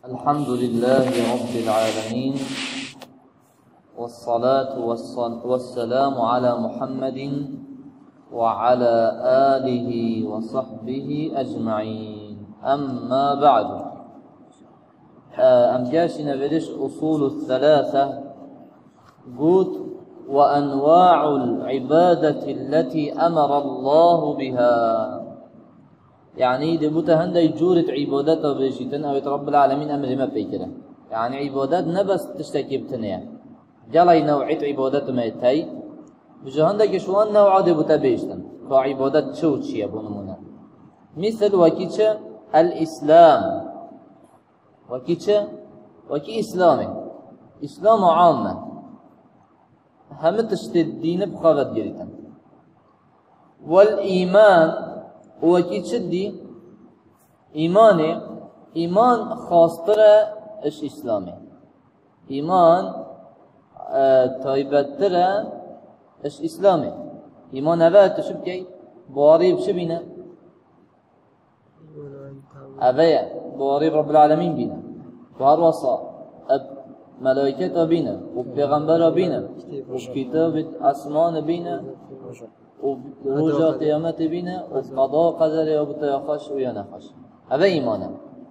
الحمد لله رب العالمين، والصلاة والسلام على محمد وعلى آله وصحبه أجمعين. أما بعد، أمجاشنا بدش أصول الثلاثة قلت وأنواع العبادة التي أمر الله بها، يعني دبوتا هندي جورة عبادته بيشيتن أو رب العالمين أمر ما بيكره، يعني عبادات نبس تشتكي بتنيا جالي نوعية عبادات ما يتهي بجو هندي كشوان نوع دبوتا بيشتن كعبادات شوتشي أبونمونا، مثل وكيتش الإسلام، وكي إسلامي إسلام عامة هم تشتي الدين بخافت جريتن، والإيمان وكي تشدي إيمان خاصتره إش إسلامي، إيمان تايبتره إش إسلامي. إيمان أبا تشبكي بواري بشبينا أبايا بواري رب العالمين بينا، وهروصا ملائكة بينا، وبيغمبر بينا، وكتاب أسمان بينا، ورجع قيامت بينا، وقضاء قدر وبتياخش وينخش. هذا إيمانا.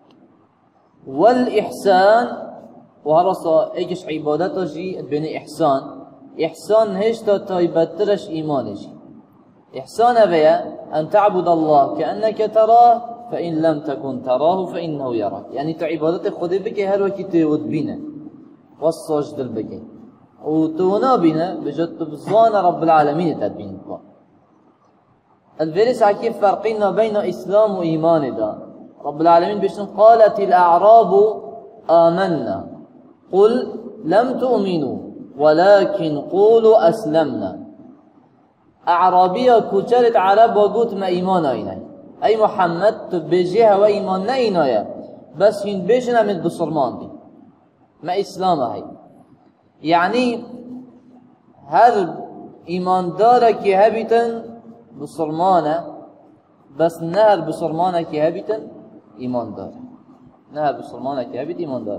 والإحسان وهرصا إيش عبادته جي بين إحسان هشتا تايبترش إيمانش. إحسان هذا أن تعبد الله كأنك تراه، فإن لم تكن تراه فإنه يراك، يعني تعبادت خدي بك هر وقت تود بينا والصاج دل بك وتونا بينا بجد بزوان رب العالمين تدبين الله. الفيرس عكيف فرقنا بين إسلام وإيمان دا رب العالمين بشن قالت الأعراب آمنا قل لم تؤمنوا ولكن قولوا أسلمنا. أعرابية كترت عرب وقوت ما إيمان أيناي، أي محمد تبجيها وإيمان ناينايا بس هين بيجنا من بصرمان دي ما إسلام هاي، يعني هر إيمان دارك هبتن بصرمانه بس نهر بصرمانك هبتن إيمان دار، نهر بصرمانك هبت إيمان دار.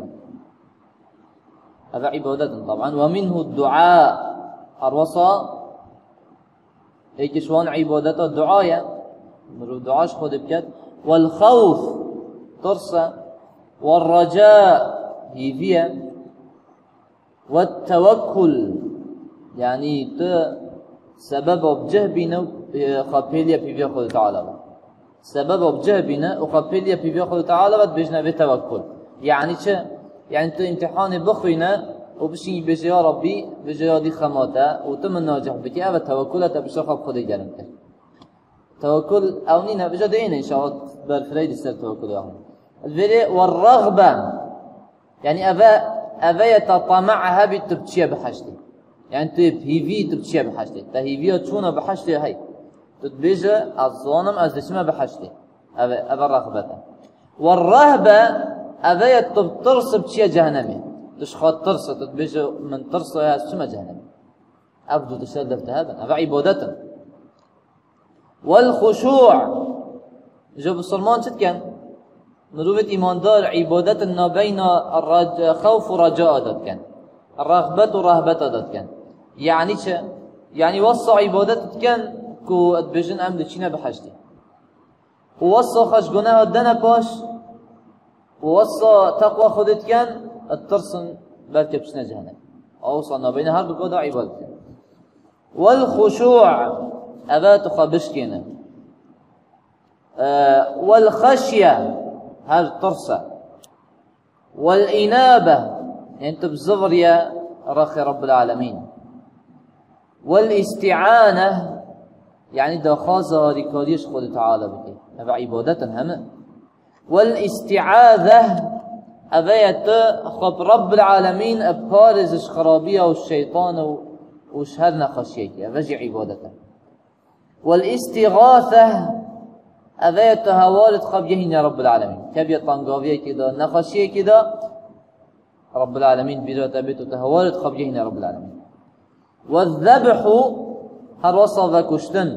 هذا عبادة طبعا. ومنه الدعاء الوصى هيك شوان عبادته الدعاية مرو دعاش خود بكت، والخوف ترسى، والرجاء هيفيا، والتوكل يعني سبب بجه بنا وخبيليا في خود تعالى، سبب بجه بنا وخبيليا في خود تعالى بتبجنا بتوكل. يعني شو؟ يعني تو امتحان بخوينا وبشي بجي يا ربي بجي يا دي خماته وتم الناجح بك أبى توكلت بشخص خود جرمته توكل أونينا بجد إيه إن شاء الله بالفريد يصير توكل يا هم الفريق. والرغبة يعني أبى يتطمعها بتبتشي بحشتي، يعني تبهيفي تبتشي بحشتي تهيفي تشونا بحشتي هاي تتبجى الظالم أزدشما بحشتي أبى الرغبة. والرهبة أبى تبترس بتشي جهنمي تشخط ترس تتبجى من ترس يا شما جهنمي أبدو تشدفت هذا أبى عبادته. والخشوع جو بسلمان شد كان مروفة إيمان دار عبادة ما بين خوف ورجاء داد كان، الرغبة ورهبة داد كان. يعني شا؟ يعني وصى عبادة كان كو اتبجن أمد تشينا بحشتي، ووصى خشقناها الدنا باش، ووصى تقوى خدت كان الترسن بلكب شنا جهنم، أوصى ما بين هر بقودة عبادة. والخشوع أبات خبش كينا. والخشية هل ترسى. والإنابة يعني انت بزغر يا رخي رب العالمين. والاستعانة يعني دخازة ركاديش خود تعالى بك هذا عبادة هما. والاستعاذة أبيت خب رب العالمين أبارز خرابية والشيطان وشهرنا خشيك هذا عبادة. والاستغاثة أبيت هوارد خب يهين رب العالمين كبير طنقاوية كده نخشية كده رب العالمين بيرات أبيت تهوارد خب يهين رب العالمين. والذبح هر وصف كشتن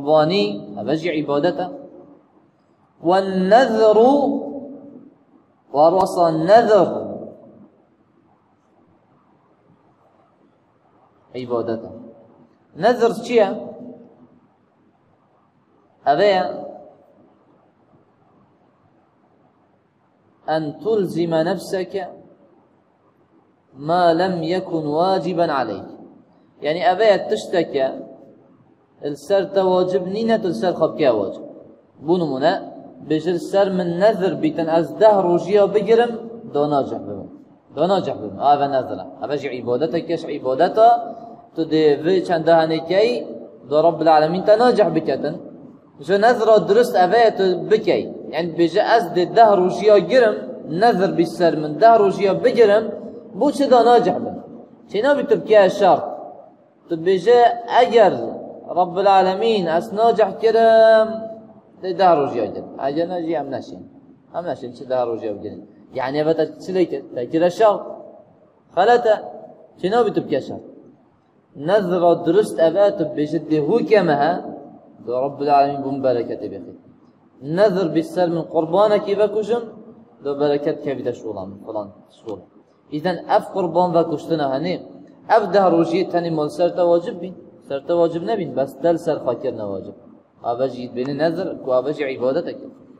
قرباني أبجي عبادته. والنذر وروصا نذر عبادته. نذر چیه؟ اوه أن تلزم نفسك ما لم يكن واجبا عليك. يعني أبي تشتكى السر واجب نينة السر خبكي واجب بونمنا بجر السر من نذر بيتن از ده روجيا بجرم دوناجح بمن هذا نذره أبجي عبادتك كش عبادته تدي في چنده هنكي دو رب العالمين تناجح بكتن جو نذر درست أبي بكي يعني بجي از ده روجيا جرم نذر بالسر من ده روجيا بجرم بو چه دوناجح بمن چنا بتبكي الشرط تبجي أجر رب العالمين أسناجح كرم ده روجيا جرم أجر نجي هم نشين چه ده روجيا بجرم يعني بتا تسليك تأكيد الشرط خلته شنو بتبكي الشرط نذر درست أبات بجده هو كمها رب العالمين بمباركة بخير نذر بالسر من قربانك بكشم دو بركة كبيرة شولان فلان شول إذن أف قربان بكشتنا هني أف ده روجية تاني مال سرت واجب بين سرت واجب نبين بس دل سر خاكر نواجب أبجي بين نذر وأبجي عبادتك.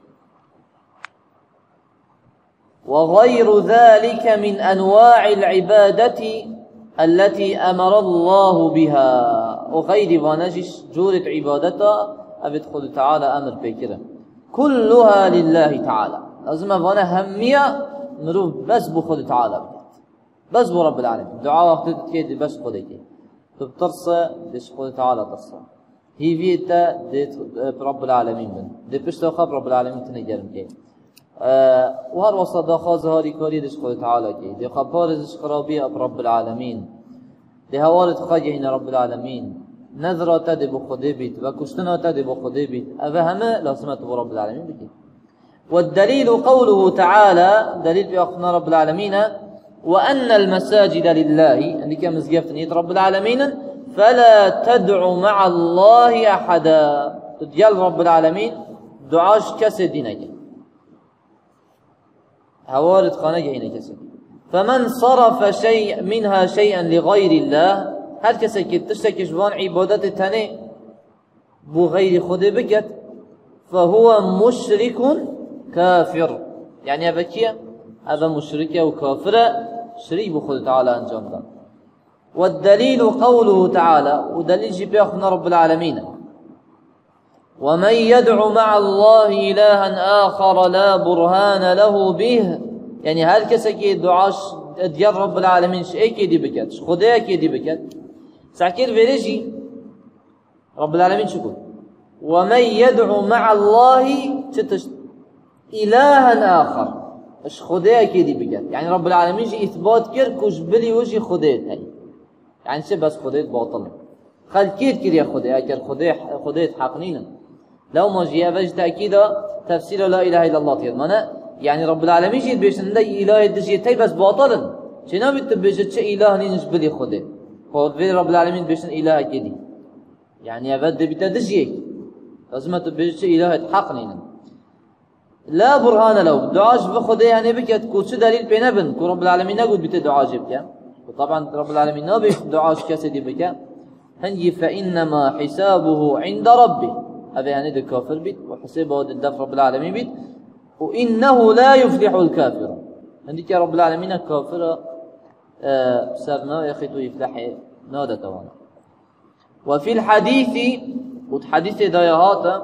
وغير ذلك من أنواع العبادة التي أمر الله بها وغير وانجش جورة عبادتا أبدخل تعالى أمر بكرة كلها لله تعالى لازم وانا همية مروف بس بخد تعالى بس برب العالمين دعاء وقت تكيد بس خدك تبترصى ديش خد تعالى ترصى هي فيتا ديت رب العالمين بن دي بشتو خب رب العالمين تنجرم كي وهر وسط داخاز هاري كاري ديش خد تعالى كي دي خبارزش خرابية رب العالمين دي هوارد خاجهين رب العالمين نذرة تدي بخده بيت وكشتنا تدي بخده بيت أفهمه لازمت برب العالمين بكي. والدليل قوله تعالى دليل بأخنا رب العالمين وأن المساجد لله عندك مزقفت نيت رب العالمين فلا تدعو مع الله أحدا تديال رب العالمين دعاش كسد دينك هوارد خانك هنا كسد فمن صرف شيء منها شيئا لغير الله هر کسی که تشتکی جوان عبادت تنه بو غیر خود بکت فهو مشرك كافر يعني هذا كيا هذا مشرك وكافر شريك بو خود تعالى انجام داد. والدليل قوله تعالى ودليل جي أخنا رب العالمين ومن يدعو مع الله إلها آخر لا برهان له به يعني هر کسی که دعاش ديال رب العالمين شيء كيدي بكت خدايا كيدي بكت ساكر فيرجي رب العالمين شكو ومن يدعو مع الله إلها آخر اش خدايا كيدي بكت يعني رب العالمين جي إثبات كر كوش بلي وجي خدايا هاي يعني شي بس خدايا باطل خل كيد كر يا خدايا كر خدايا حقنينا لو ما جي أفج تأكيدا تفسير لا إله إلا الله تيضمنا يعني رب العالمين جيت بيش ندي إله دجي تي بس باطلا شنو بتبجت شيء إله نينش بلي خده قول في رب العالمين بيش إله كدي يعني أبد بتدجي لازم تبجت شيء إله حق نين لا برهان له دعاش بخده يعني بكت كوش دليل بينبن كو رب العالمين نقول بتدعا جبك وطبعا رب العالمين نبيش دعاش كسدي بك هنجي فإنما حسابه عند ربه هذا يعني ده كافر بيت وحسابه الدفع رب العالمين بيت وإنه لا يفلح الكافر عندك يا رب العالمين كافر سرنا يخيط يفلح نادة وانا. وفي الحديث والحديث دايهات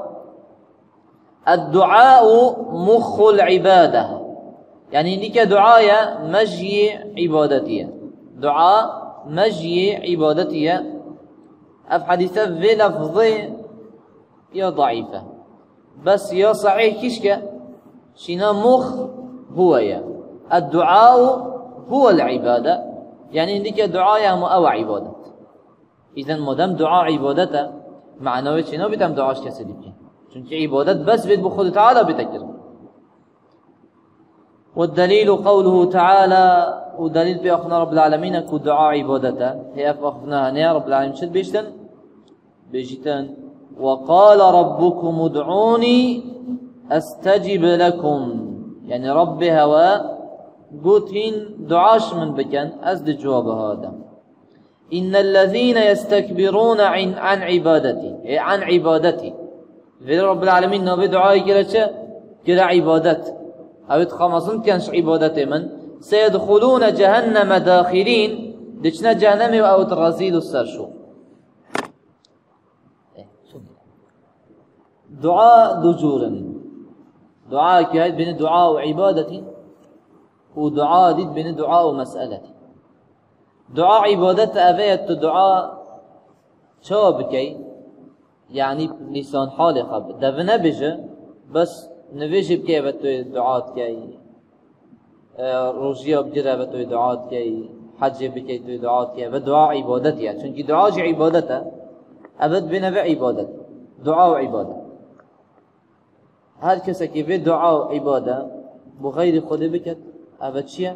الدعاء مخ العبادة يعني عندك دعاء مجي عبادتية دعاء مجي عبادتية في حديثة في لفظي يا ضعيفة بس يا صحيح كيشك شنا مخ هو يا الدعاء هو العبادة يعني عندك دعاء أو عبادة إذن مدام دعاء عبادته معناه شنو بدم دعاش كسي بكي چونك عبادت بس بيت بخود تعالى بتكر. والدليل قوله تعالى ودليل بأخنا رب العالمين كو دعاء عبادته هي أخنا هنا رب العالمين شد بيجتن وقال ربكم ادعوني أستجب لكم يعني رب هوا قلت هين دعاش من بكن أزد جواب هذا إن الذين يستكبرون عن عبادتي عن عبادتي في رب العالمين نبي دعائي كلا عبادت أو تخمصن كانش عبادتي من سيدخلون جهنم داخلين دچنا جهنم أو ترزيل السرشو دعاء دجورا دعاء كهيد بين دعاء وعبادة ودعاء ديد بين دعاء ومسألة دعاء عبادة أفيت دعاء شابكي يعني لسان حالي خب دفنا بجه بس نویش بکی و توی دعات کی روزی بگیره و توی دعات کی حج بکی توی دعات کی و دعا عبادتیه چون که دعا عبادته ابد بنوع عبادت دعا و عبادت هر کسی که به دعا و عبادت بغیر خود بکد ابد چیه؟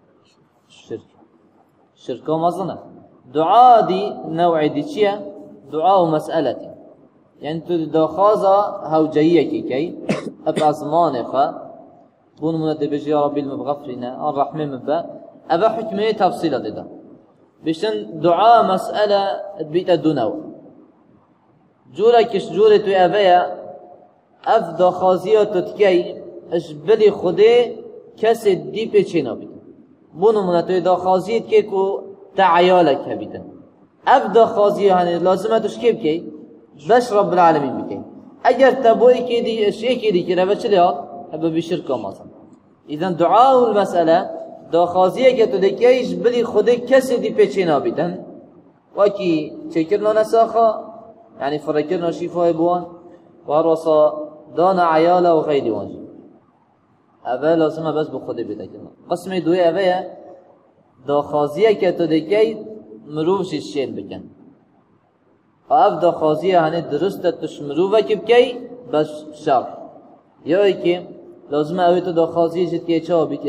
شرک و مزنه دعا دی نوع دی چیه؟ دعا و مسئلتی يعني تو دخازا هوجية كي أبأزمان خا بون من دبجي يا ربي المبغفرنا الرحمن مبا أبا حكمه تفصيل ده بيشن دعاء مسألة بيت الدنو جورا كش جورة تو أبايا أف دخازية تتكي أجبلي خده كس دي بيتشينا بيت بون من تو دخازية كي كو تعيالك بيتن أف دخازية يعني لازمة تشكيب كي بس رب العالمين بكين اگر تبوي كدي اشي كدي كده بچليا هبه بشرك مثلا اذا دعاء المساله دا خازيه که تو دکیش بلی خود کسی دی پیچینا بیدن وکی چکرنا نساخا يعني فرکرنا شفای بوان و هر وصا دانا عيالا و غیری وانجی اوه لازمه بس بخود بیده کنن قسم دوی اوه دا خازيه که تو دکی مروفش شیل بکن اف دا خازیه هنه درسته تشمرو وکی بکی بس شر یا ای که لازمه اوی تو دا خازیه جد که چه بید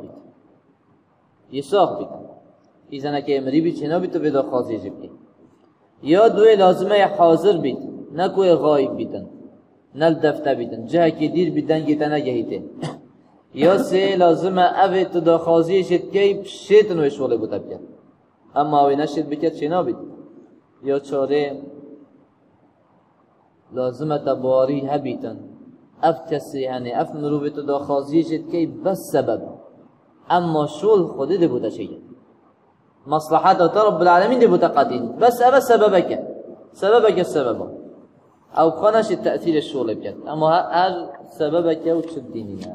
یه ساخ بید ایزنه که امری بید چنا بید تو به دا خازیه جد بید یا دوی لازمه حاضر بید نکوی غایب بیدن نل دفته بیدن جه که دیر بیدن گیتا نگهیده یا سه لازمه اوی تو دا خازیه جد که پشیتن وی شوله بوده بید اما اوی نشد بکد چنا بید یا چاره لازمه تباری هبیتن اف کسی یعنی اف مروبت دا خازیه جد که بس سبب اما شول خودی دی بوده چیه مصلحت تا رب العالمین دی بوده قدین بس اف سببک السبب او خانش تأثیر الشول بکد اما هر سببک او چد دینی نه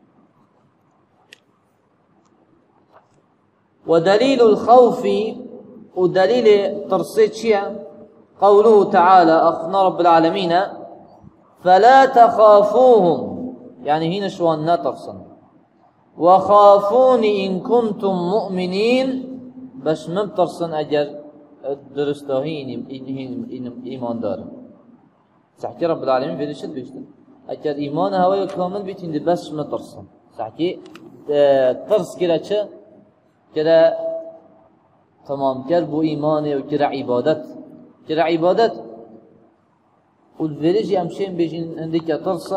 ودليل الخوف ودليل ترصيد شيئا قوله تعالى أخنا رب العالمين فلا تخافوهم يعني هنا شوان نترصن وخافوني إن كنتم مؤمنين باش مبترصن أجر درستاهين إيمان دار سحكي رب العالمين في رشد بيشتن أجر إيمان هواي كامل بيتين دي بس مترصن سحكي ترص كده چه كده تمام کرد بو ایمانه و كده عبادت والفريج يمشين بيجين عندك ترصى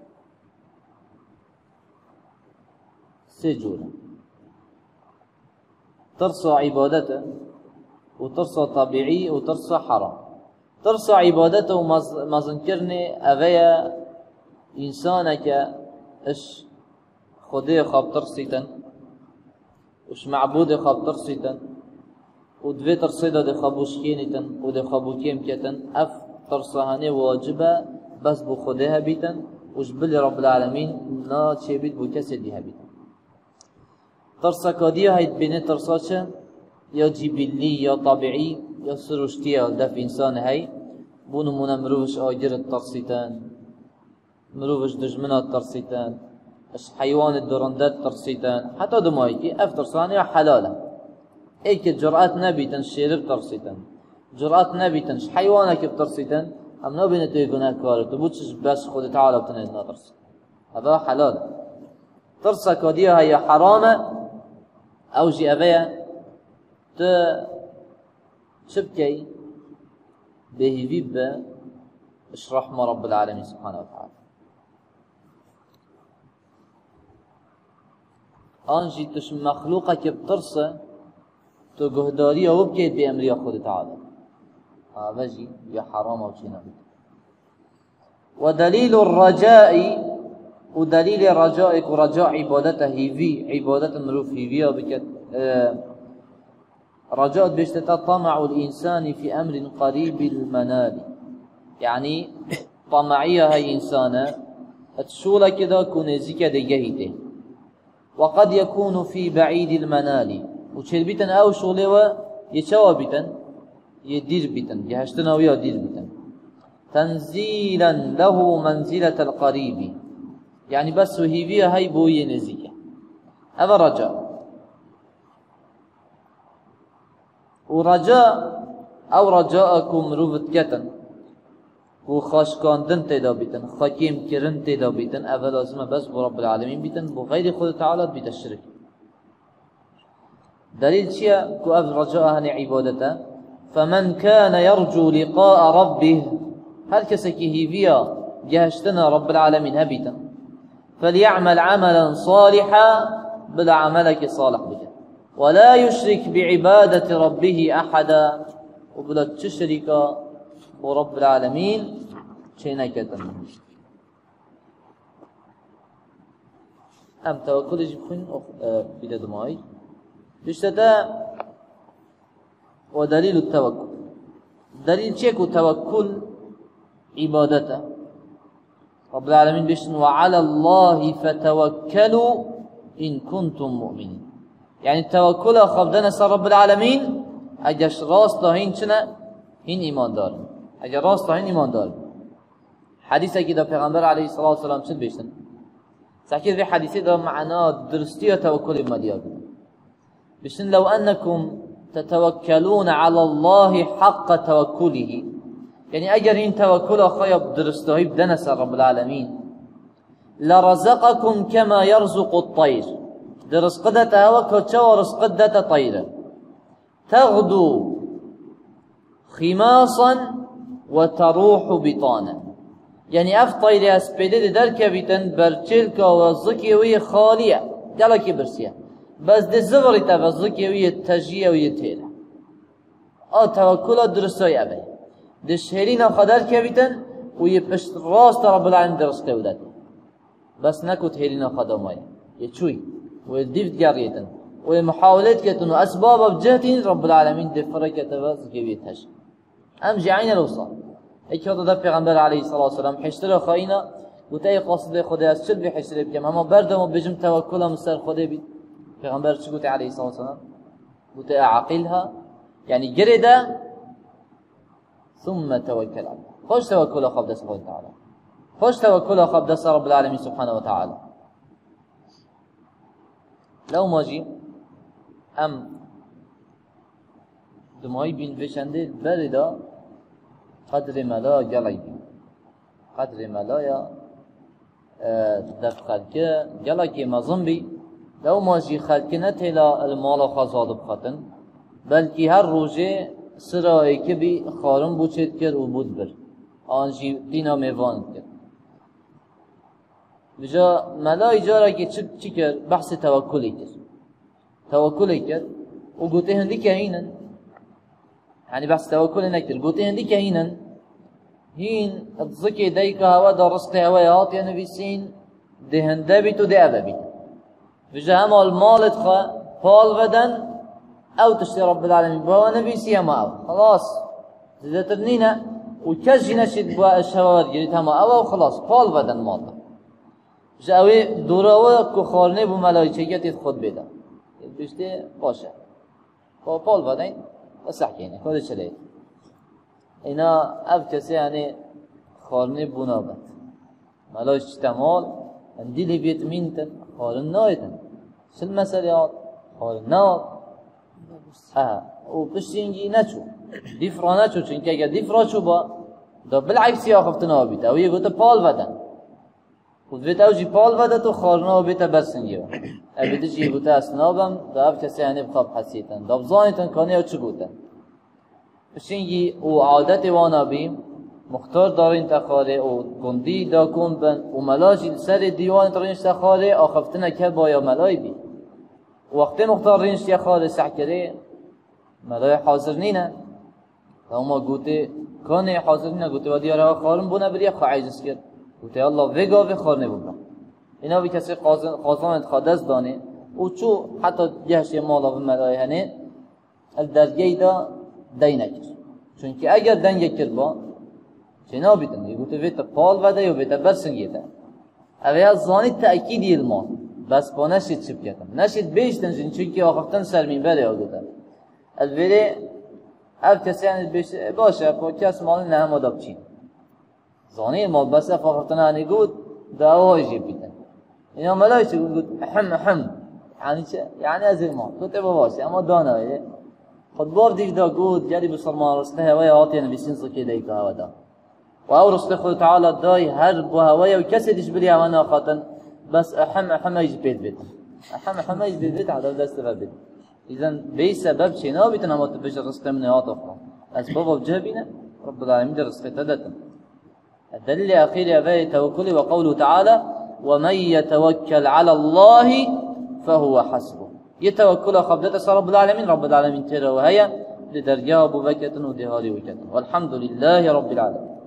سجولا ترصى عبادته وترصى طبيعي وترصى حرام ترصى عبادته وما ذكرني أغيا إنسانك إش خدي خاب ترصيتا وش معبود خاب ترصيتا ودوی ترصیده ده خابوشکینیتن و ده خابوکیم کتن اف ترصهانه واجبه بس بو خوده هبیتن وش بلی رب العالمین نا چه بید بو کسی دی هبیتن ترصکادیه هید بینه ترصاچه یا جیبیلی یا طبیعی یا سروشتیه دف انسان هی بونو مونه مروفش آگرت ترصیتن مروفش دجمنات ترصیتن اش حیوان درندت ترصیتن حتی دمایی که اف ترصانه حلاله ايك جرأت نبيتن شيرب ترصيتن جرأت نبيتن حيوانك بترصيتن ام نبين تو يغنا كار تو بوتش بس خود تعالى بتنين ترص هذا حلال ترصا كوديها هي حرام او جي ابيا ت شبكي به بيب اشرح ما رب العالمين سبحانه وتعالى آنجی توش مخلوقه که بترسه تو گهداری او بکید به امری خود تعالی آوجی یا حرام او چی نبید. و دلیل الرجاء و دلیل رجاء و رجاء عبادت هیوی عبادت مروف هیوی بکد رجاء بشتتا طمع الانسان في امر قريب المنال يعني طمعية هاي انسانه تشوله كده كونزيكا دجهيته وقد يكون في بعيد المنال وچل بيتن او شغله و يچوا بيتن يدير بيتن يهشتنا ويا دير بيتن تنزيلا له منزلة القريب يعني بس وهيبيا هاي بوي نزيكا هذا رجاء. ورجاء او رجاءكم روفت كتن و خاشکاندن تیدا بیتن خاکیم کرن تیدا بیتن اول لازمه بس با رب العالمین بیتن با غیر خود تعالی بیت الشرک. دلیل چیه که اول رجاء هن عبادته فمن كان يرجو لقاء ربه هر کسی که هیویا جهشتن رب العالمین هبیتن فليعمل عملا صالحا بلا عملك صالح بکن ولا يشرك بعبادة ربه احدا وبلا تشرك ورب العالمين چه نکردن. ام توکلش بخوین بیده دمایی بشتتا و دلیل التوکل دلیل چه که توکل عبادته رب العالمين بشتن وعلى الله فتوكلوا إن كنتم مؤمنين يعني التوكل خبدنا سر رب العالمين اجاش راست هين چنه هين ایمان دار اگر راست هين ایمان دار حدیثی که دا پیغمبر علیه الصلاة والسلام چند بیشتن ساکید به حدیثی دا معنا درستی و توکل مدیار بیشتن لو انکم تتوکلون على الله حق توکله یعنی اگر این توکل خیاب درستهی بدن سر رب العالمین لرزقكم كما يرزق الطير درزقدته وكتشو رزقدته طيره تغدو خماصا وتروح بطانا يعني اف طير اسپیده در کبیتن برچلکا و زکیوی خالیه گلکی برسیه بس ده زوریتا و زکیوی تجیه و یتیره توکل درستای اوه ده شهرین خدر کبیتن و یه پشت راست رب العالمین درست کودد بس نکت هرین خدامای یه چوی و دیفت گریتن و محاولت کتن و اسباب بجهتین رب العالمین دفره کتن و زکیوی تج ام جعین الوصال ایک وقت دا پیغمبر علیه الصلاة والسلام حشتر خواهینا و تای قاصد خدا از چل بی حشتر بکم اما بردم و بجم توکلم سر خدا بید پیغمبر چی گوته علیه الصلاة والسلام گوته اعقلها یعنی گرده ثم توکل علیه خوش توکل خواب دست خود تعالی خوش توکل خواب دست رب العالمین سبحانه و تعالی لو ماجی ام دمایی بین وشنده برده قدر ملا گلی بین قدر ملا یا دف خلکه گلا که مظن بی لو ماجی خلکه نتیلا المال خزاد بخطن بلکی هر روزه سرایی که بی خارم بوچید کرد و بود بر آنجی دینا میواند کرد بجا ملا ایجاره که چی کرد بحث توکلی کرد توکلی کرد و گوته هندی که هینن يعني بس توكل نكتر قلت هندي كهينا هين الزكي ديك هوا دا رزق هوايات يعني بيسين ده هندبيت وده أبابيت فجأة المال تخا فال بدن أو تشتري رب العالمين بوا نبيسي ما أو خلاص زي ترنينا وكجي نشد بوا الشوار جريتها ما أو خلاص فال بدن مال فجأة دوراوه كخارنه بملايكيات خود بيدا بيشته باشه فال بدن بس احكينا كل شيء اینا اب کسی یعنی خارنه بنابت ملاش تمال اندیلی بیت مینتن خارن نایتن شل مسئلیات خارن ناد و پشتینگی نچو دیفرا نچو چونکه اگر دیفرا چو با دا بالعکسی آخفتنا بیتا و یه گوته پال بدن خود بیتا و جی پال بده تو خارنه و بیتا برسنگی با بیتا جی گوته اسنابم دا اب کسی یعنی بخواب حسیتن دا بزانیتن کانه و چو گوته پشینگی او عادت وانا بیم مختار دارین تخاره او گندی دا کن بن و ملاجی سر دیوان ترینش تخاره آخفتنه که بایا ملای بی وقتی مختار رینش یا خال سعکره مدای حاضر نینه و اما گوته کانه حاضر نینه گوته و دیاره خارم بونه بریه خواه عیزش کرد گوته الله وگاوه خار نبونه اینا بی کسی قازان اتخادست دانه او چو حتی جهش مالا و مدای هنه الدرگه دا دی نکر چونکه اگر دنگ کرد با چنا بیتن گوته ویتا پال وده یا ویتا برسنگیده اوه از زانی تأکیدی المان بس با نشید چپ کردم نشید بیشتن جن چونکه آخفتن سرمین بره آگوده الویره اف کسی یعنی بیشتن باشه با کس مال نهم آداب چین زانی مال بس اف آخفتن هنی گود دعوای جیب بیتن اینا ملایچه گود احم یعنی چه؟ یعنی از المان گوته با باشه اما دانه خود بار دیگ دا گود جدی بسرمان رسته هوای آتی نبیسین سکی دیگه هوا دا و او رسول خود تعالی دای هر با هوای و کسی دیش بلی هوا ناخاتن بس احم ایج بید بید احم ایج بید بید عدد دست بید اذن بی سبب چنا بیتن اما تبش رسته من هات افران اسباب وجه بینه رب العالمین در رسته تدتن الدلیل اخیر اوه توکلی و قوله تعالی ومن يتوكل على الله فهو حسبه يتوكل خبدت رب العالمين ترى وهي لدرجة أبو بكر ودهالي وكتن والحمد لله رب العالمين.